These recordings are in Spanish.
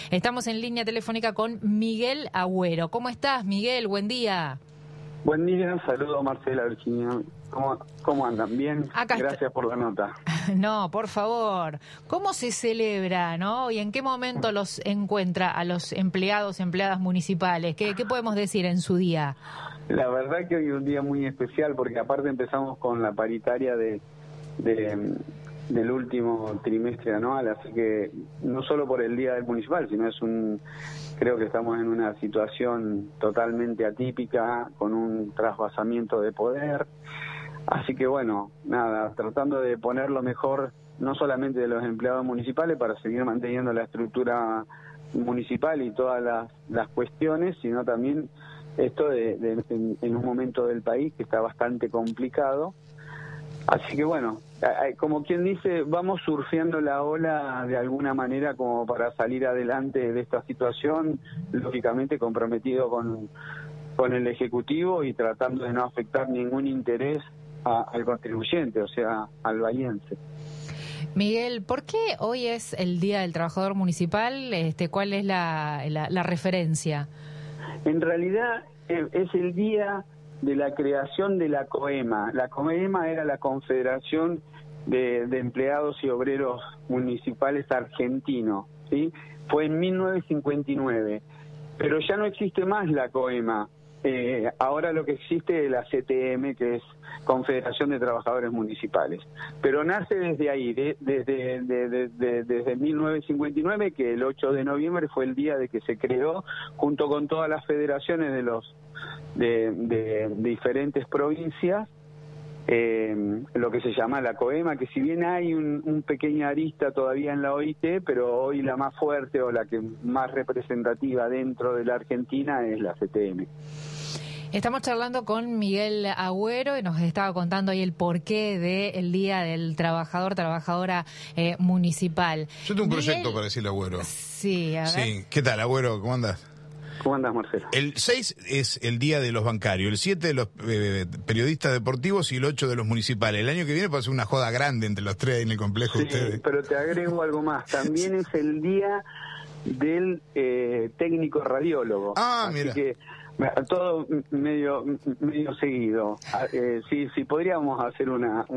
Estamos en línea telefónica con Miguel Agüero. ¿Cómo estás, Miguel? Buen día. Buen día, saludo Marcela, Virginia. ¿Cómo andan? ¿Bien? Acá Gracias por la nota. No, por favor. ¿Cómo se celebra, no? ¿Y en qué momento los encuentra a los empleadas municipales? ¿Qué podemos decir en su día? La verdad que hoy es un día muy especial porque aparte empezamos con la paritaria del último trimestre anual, así que no solo por el día del municipal, sino creo que estamos en una situación totalmente atípica, con un trasvasamiento de poder. Así que bueno, nada, tratando de poner lo mejor, no solamente de los empleados municipales para seguir manteniendo la estructura municipal y todas las cuestiones, sino también esto en un momento del país que está bastante complicado. Así que bueno, como quien dice, vamos surfeando la ola de alguna manera como para salir adelante de esta situación, lógicamente comprometido con el Ejecutivo y tratando de no afectar ningún interés al contribuyente, o sea, al bahiense. Miguel, ¿por qué hoy es el Día del Trabajador Municipal? ¿Cuál es la referencia? En realidad es el día de la creación de la COEMA. La COEMA era la Confederación de Empleados y Obreros Municipales Argentinos, ¿sí? Fue en 1959, pero ya no existe más la COEMA. Ahora lo que existe es la CTM, que es Confederación de Trabajadores Municipales. Pero nace desde ahí, desde 1959, que el 8 de noviembre fue el día de que se creó, junto con todas las federaciones de diferentes provincias, lo que se llama la COEMA, que si bien hay un pequeño arista todavía en la OIT, pero hoy la más fuerte o la que más representativa dentro de la Argentina es la CTM. Estamos charlando con Miguel Agüero y nos estaba contando ahí el porqué del Día del Trabajadora Municipal. Yo tengo un proyecto para decirle a Agüero. Sí, a ver. Sí. ¿Qué tal, Agüero? ¿Cómo andas? ¿Cómo andas, Marcelo? El 6 es el día de los bancarios, el 7 de los periodistas deportivos y el 8 de los municipales. El año que viene puede ser una joda grande entre los tres en el complejo de ustedes. Pero te agrego algo más. También es el día del técnico radiólogo. Ah, así mira. Que todo medio seguido. Si podríamos hacer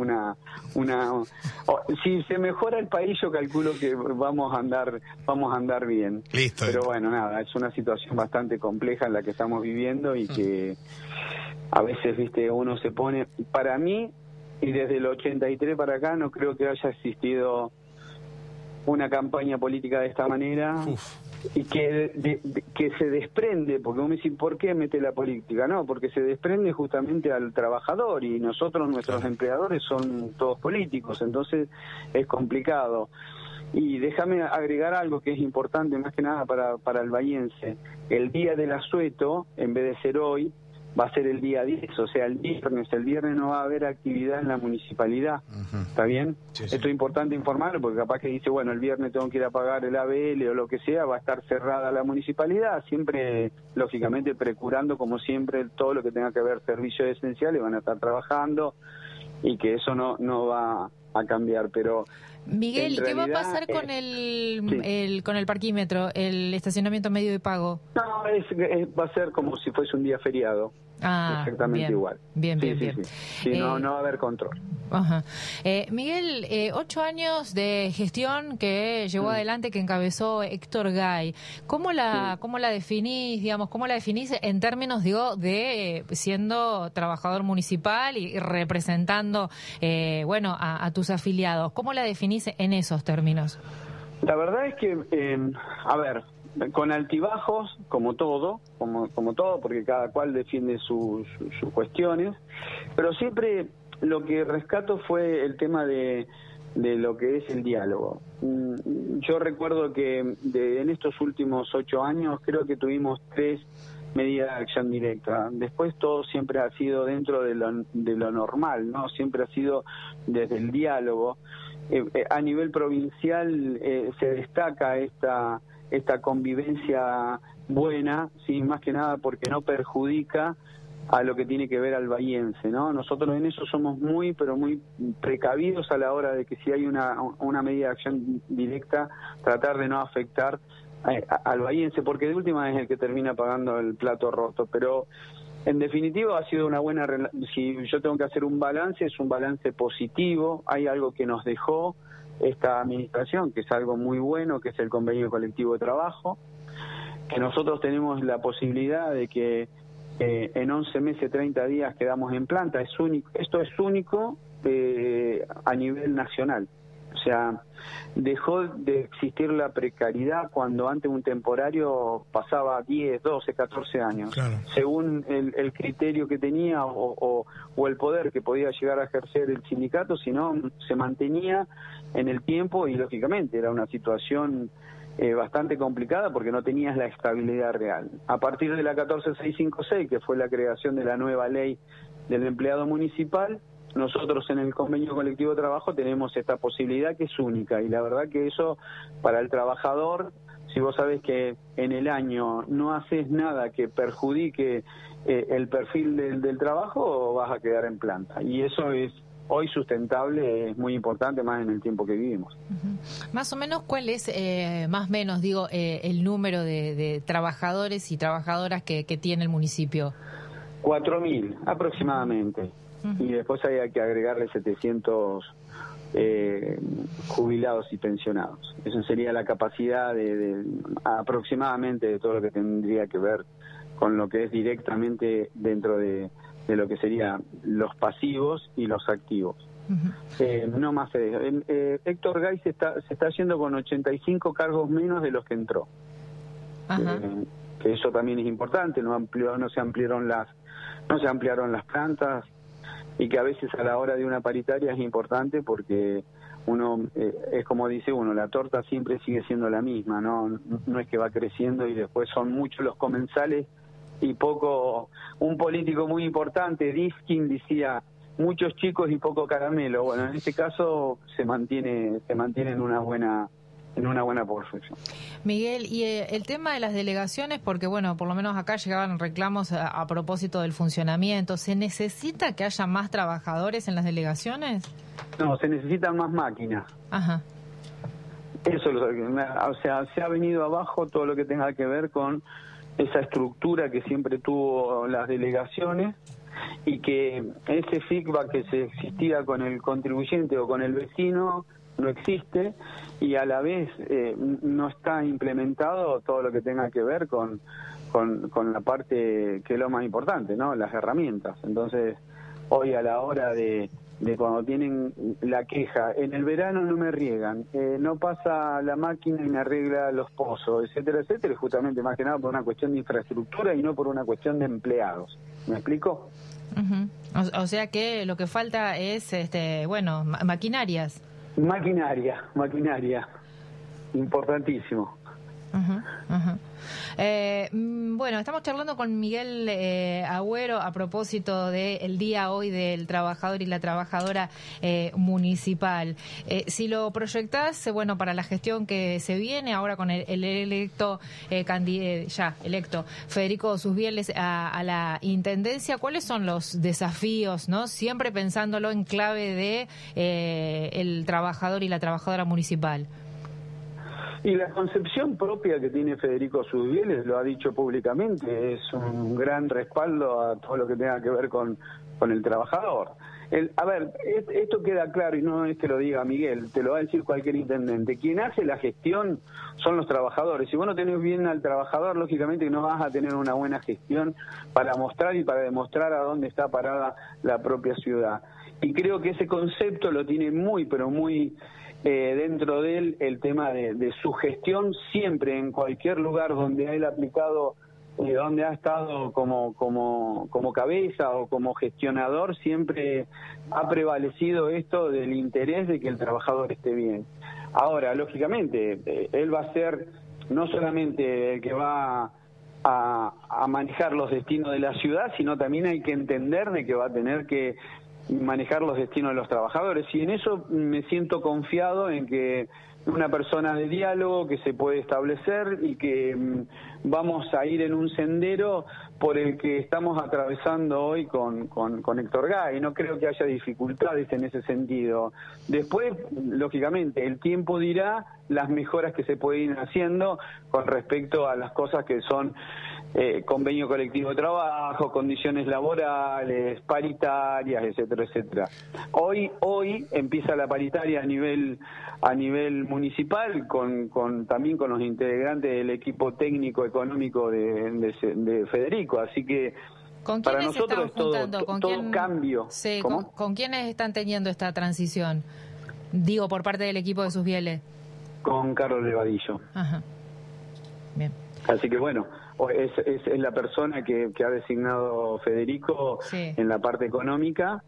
si se mejora el país, yo calculo que vamos a andar bien. Listo. Pero bueno, nada, es una situación bastante compleja en la que estamos viviendo y que a veces, viste, uno se pone, para mí, y desde el 83 para acá no creo que haya existido una campaña política de esta manera. Uf. Y que se desprende, porque vos me decís, ¿por qué mete la política? No, porque se desprende justamente al trabajador y nuestros empleadores son todos políticos, entonces es complicado. Y déjame agregar algo que es importante más que nada para el bahiense. El día del asueto, en vez de ser hoy, va a ser el día 10, o sea, el viernes no va a haber actividad en la municipalidad. Uh-huh. ¿Está bien? Sí. Esto es importante informarlo porque capaz que dice, bueno, el viernes tengo que ir a pagar el ABL o lo que sea, va a estar cerrada la municipalidad, siempre, lógicamente, procurando, como siempre, todo lo que tenga que ver servicios esenciales, van a estar trabajando y que eso no va a cambiar, pero... Miguel, ¿y qué va a pasar con con el parquímetro, el estacionamiento medio de pago? No, va a ser como si fuese un día feriado. Exactamente bien, igual. Bien. Sí, no va a haber control. Ajá. Miguel, 8 años de gestión que llevó adelante, que encabezó Héctor Gay. ¿Cómo la definís, digamos, cómo la definís en términos, de siendo trabajador municipal y representando, a tus afiliados? ¿Cómo la definís en esos términos? La verdad es que, con altibajos, como todo, porque cada cual defiende sus cuestiones, pero siempre lo que rescato fue el tema de lo que es el diálogo. Yo recuerdo que en estos últimos 8 años creo que tuvimos 3 medidas de acción directa. Después todo siempre ha sido dentro de lo normal, ¿no? Siempre ha sido desde el diálogo. A nivel provincial se destaca esta convivencia buena, sí, más que nada porque no perjudica a lo que tiene que ver al bahiense, ¿no? Nosotros en eso somos muy, pero muy precavidos a la hora de que si hay una medida de acción directa, tratar de no afectar al bahiense, porque de última es el que termina pagando el plato roto, pero en definitiva ha sido una buena, si yo tengo que hacer un balance, es un balance positivo. Hay algo que nos dejó esta administración, que es algo muy bueno, que es el convenio colectivo de trabajo, que nosotros tenemos la posibilidad de que en 11 meses, 30 días quedamos en planta. Es único, esto es único a nivel nacional. O sea, dejó de existir la precariedad cuando antes un temporario pasaba 10, 12, 14 años, claro, según el criterio que tenía o el poder que podía llegar a ejercer el sindicato, sino se mantenía en el tiempo y lógicamente era una situación bastante complicada porque no tenías la estabilidad real. A partir de la 14656, que fue la creación de la nueva ley del empleado municipal, nosotros en el convenio colectivo de trabajo tenemos esta posibilidad que es única, y la verdad que eso para el trabajador, si vos sabés que en el año no haces nada que perjudique el perfil del trabajo, vas a quedar en planta, y eso es hoy sustentable, es muy importante más en el tiempo que vivimos. Más o menos, ¿cuál es, más o menos, digo, el número de trabajadores y trabajadoras que tiene el municipio? 4.000 aproximadamente. Y después hay que agregarle 700 jubilados y pensionados. Esa sería la capacidad de aproximadamente de todo lo que tendría que ver con lo que es directamente dentro de lo que serían los pasivos y los activos. No más. Héctor Gay se está yendo con 85 cargos menos de los que entró. Que eso también es importante. No se ampliaron las plantas, y que a veces a la hora de una paritaria es importante porque uno, es como dice uno, la torta siempre sigue siendo la misma, no es que va creciendo y después son muchos los comensales y poco. Un político muy importante, Diskin, decía muchos chicos y poco caramelo. Bueno, en este caso se mantiene en una buena posición. Miguel, y el tema de las delegaciones, porque bueno, por lo menos acá llegaban reclamos a propósito del funcionamiento. ¿Se necesita que haya más trabajadores en las delegaciones? No, se necesitan más máquinas. Ajá. Eso, o sea, se ha venido abajo todo lo que tenga que ver con esa estructura que siempre tuvo las delegaciones, y que ese feedback que se existía con el contribuyente o con el vecino no existe, y a la vez no está implementado todo lo que tenga que ver con la parte que es lo más importante, ¿no? Las herramientas. Entonces, hoy a la hora de cuando tienen la queja, en el verano no me riegan, no pasa la máquina y me arregla los pozos, etcétera, etcétera, justamente más que nada por una cuestión de infraestructura y no por una cuestión de empleados. ¿Me explico? O sea que lo que falta es, maquinarias. Maquinaria, importantísimo. Bueno, estamos charlando con Miguel Agüero a propósito del día hoy del trabajador y la trabajadora municipal. Si lo proyectás, para la gestión que se viene ahora con el electo, ya electo, Federico Susbieles a la intendencia, ¿cuáles son los desafíos, no? Siempre pensándolo en clave de el trabajador y la trabajadora municipal. Y la concepción propia que tiene Federico Susbieles, lo ha dicho públicamente, es un gran respaldo a todo lo que tenga que ver con el trabajador. Esto queda claro, y no es que lo diga Miguel, te lo va a decir cualquier intendente. Quien hace la gestión son los trabajadores. Si vos no tenés bien al trabajador, lógicamente no vas a tener una buena gestión para mostrar y para demostrar a dónde está parada la propia ciudad. Y creo que ese concepto lo tiene muy, pero muy dentro de él el tema de su gestión, siempre en cualquier lugar donde él ha aplicado, donde ha estado como cabeza o como gestionador, siempre ha prevalecido esto del interés de que el trabajador esté bien. Ahora, lógicamente, él va a ser no solamente el que va a manejar los destinos de la ciudad, sino también hay que entender de que va a tener que manejar los destinos de los trabajadores, y en eso me siento confiado en que una persona de diálogo que se puede establecer y que vamos a ir en un sendero por el que estamos atravesando hoy con Héctor Gay. No creo que haya dificultades en ese sentido. Después, lógicamente, el tiempo dirá las mejoras que se pueden ir haciendo con respecto a las cosas que son convenio colectivo de trabajo, condiciones laborales, paritarias, etcétera, etcétera. Hoy empieza la paritaria a nivel municipal también con los integrantes del equipo técnico económico de Federico, así que ¿con para quiénes nosotros es están juntando? todo cambio. Sí, ¿con quiénes están teniendo esta transición? Digo, por parte del equipo de Susbiele. Con Carlos Levadillo. Ajá. Bien. Así que bueno, es la persona que ha designado Federico en la parte económica,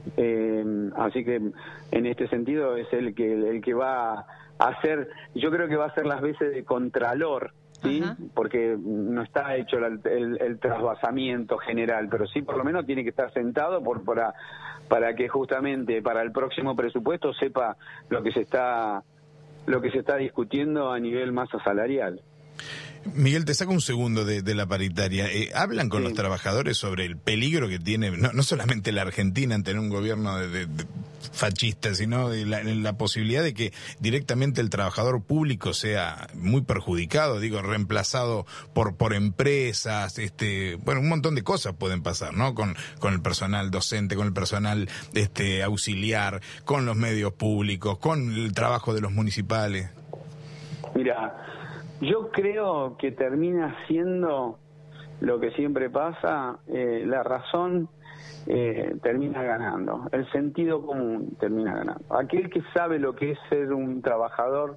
así que en este sentido es el que va a hacer, yo creo que va a hacer las veces de contralor, ¿sí? Porque no está hecho el trasvasamiento general, pero sí por lo menos tiene que estar sentado para que justamente para el próximo presupuesto sepa lo que se está discutiendo a nivel masa salarial. Miguel, te saco un segundo de la paritaria. ¿Hablan con los trabajadores sobre el peligro que tiene, no solamente la Argentina en tener un gobierno de fascista, sino de la posibilidad de que directamente el trabajador público sea muy perjudicado, reemplazado por empresas, bueno, un montón de cosas pueden pasar, ¿no? Con el personal docente, con el personal auxiliar, con los medios públicos, con el trabajo de los municipales? Mira, yo creo que termina siendo lo que siempre pasa, la razón termina ganando, el sentido común termina ganando. Aquel que sabe lo que es ser un trabajador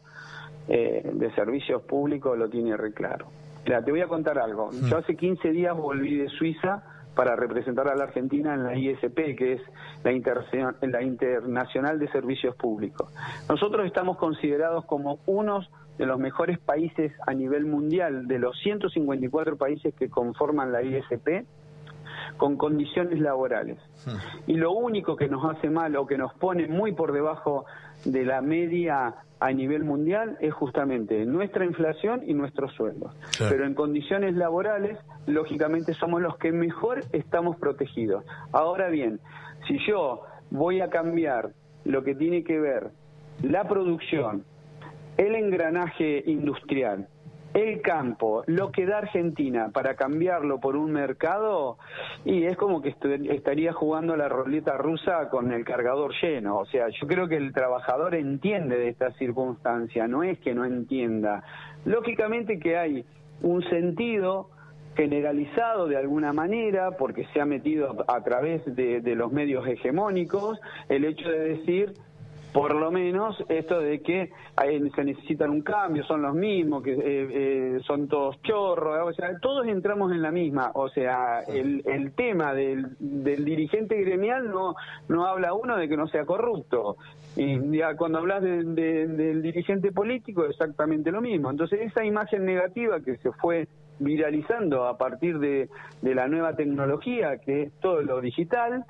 de servicios públicos lo tiene re claro. Mira, te voy a contar algo. Yo hace 15 días volví de Suiza para representar a la Argentina en la ISP, que es la Internacional de Servicios Públicos. Nosotros estamos considerados como unos de los mejores países a nivel mundial, de los 154 países que conforman la ISP, con condiciones laborales. Y lo único que nos hace mal o que nos pone muy por debajo de la media a nivel mundial es justamente nuestra inflación y nuestros sueldos. Claro. Pero en condiciones laborales, lógicamente somos los que mejor estamos protegidos. Ahora bien, si yo voy a cambiar lo que tiene que ver la producción, el engranaje industrial, el campo, lo que da Argentina para cambiarlo por un mercado, y es como que estaría jugando la ruleta rusa con el cargador lleno. O sea, yo creo que el trabajador entiende de esta circunstancia, no es que no entienda. Lógicamente que hay un sentido generalizado de alguna manera, porque se ha metido a través de los medios hegemónicos, el hecho de decir, por lo menos esto de que se necesitan un cambio, son los mismos, que son todos chorros, o sea, todos entramos en la misma, o sea, el tema del dirigente gremial no habla uno de que no sea corrupto, y ya cuando hablas del dirigente político exactamente lo mismo. Entonces esa imagen negativa que se fue viralizando a partir de la nueva tecnología, que es todo lo digital,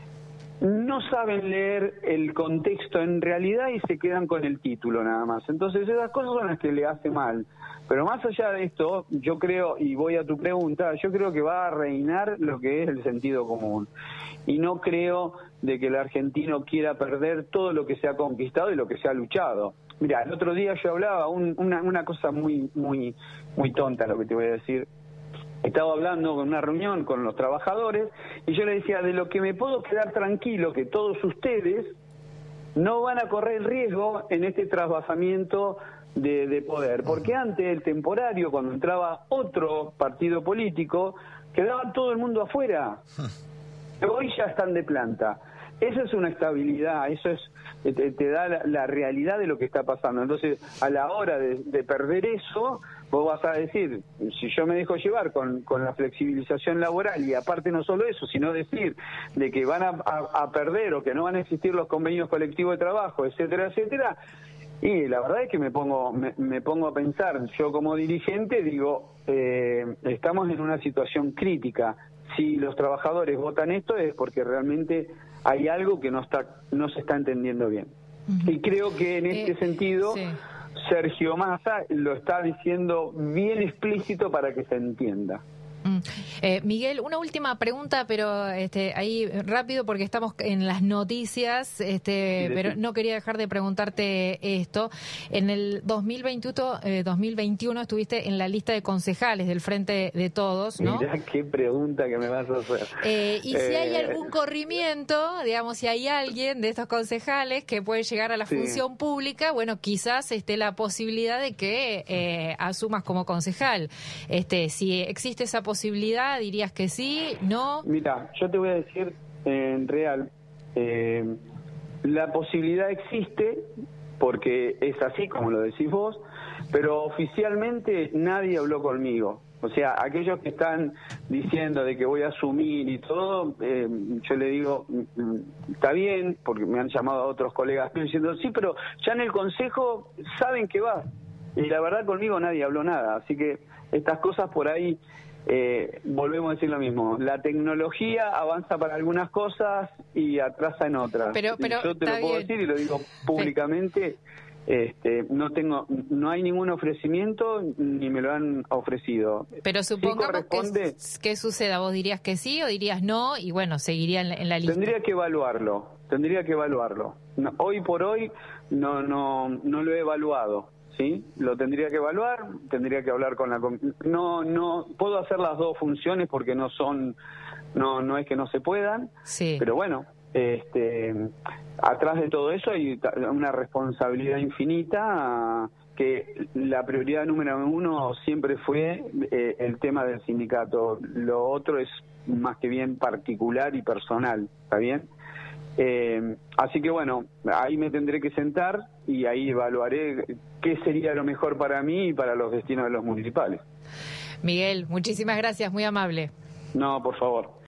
no saben leer el contexto en realidad y se quedan con el título nada más. Entonces esas cosas son las que le hace mal. Pero más allá de esto, yo creo, y voy a tu pregunta, yo creo que va a reinar lo que es el sentido común. Y no creo de que el argentino quiera perder todo lo que se ha conquistado y lo que se ha luchado. Mira, el otro día yo hablaba una cosa muy tonta, lo que te voy a decir. Estaba hablando en una reunión con los trabajadores y yo le decía, de lo que me puedo quedar tranquilo, que todos ustedes no van a correr riesgo en este trasvasamiento de poder. Porque antes, el temporario, cuando entraba otro partido político, quedaba todo el mundo afuera. Hoy ya están de planta. Esa es una estabilidad, eso es te da la realidad de lo que está pasando. Entonces, a la hora de perder eso, vos vas a decir, si yo me dejo llevar con la flexibilización laboral, y aparte no solo eso, sino decir de que van a perder o que no van a existir los convenios colectivos de trabajo, etcétera, etcétera, y la verdad es que me pongo a pensar, yo como dirigente digo, estamos en una situación crítica. Si los trabajadores votan esto es porque realmente hay algo que no se está entendiendo bien. Y creo que en este sentido Sergio Massa lo está diciendo bien explícito para que se entienda. Miguel, una última pregunta, pero ahí rápido porque estamos en las noticias, pero no quería dejar de preguntarte esto. En el 2021 estuviste en la lista de concejales del Frente de Todos, ¿no? Mirá qué pregunta que me vas a hacer. Y si hay algún corrimiento, digamos, si hay alguien de estos concejales que puede llegar a la función pública, bueno, quizás esté la posibilidad de que asumas como concejal. Si existe esa posibilidad, ¿dirías que sí? ¿No? Mira, yo te voy a decir en real, la posibilidad existe porque es así como lo decís vos, pero oficialmente nadie habló conmigo. O sea, aquellos que están diciendo de que voy a asumir y todo, yo le digo, está bien, porque me han llamado a otros colegas diciendo, sí, pero ya en el consejo saben que va. Y la verdad conmigo nadie habló nada, así que estas cosas por ahí, volvemos a decir lo mismo, la tecnología avanza para algunas cosas y atrasa en otras. Pero yo te lo puedo decir y lo digo públicamente, no hay ningún ofrecimiento ni me lo han ofrecido. Pero supongamos que suceda, ¿vos dirías que sí o dirías no? Y bueno, seguiría en la lista. Tendría que evaluarlo. No, hoy por hoy no lo he evaluado. ¿Sí? Lo tendría que evaluar, tendría que hablar con la... No puedo hacer las dos funciones porque no es que no se puedan, pero bueno, atrás de todo eso hay una responsabilidad infinita, que la prioridad número uno siempre fue el tema del sindicato. Lo otro es más que bien particular y personal, ¿está bien? Así que bueno, ahí me tendré que sentar y ahí evaluaré qué sería lo mejor para mí y para los destinos de los municipales. Miguel, muchísimas gracias, muy amable. No, por favor.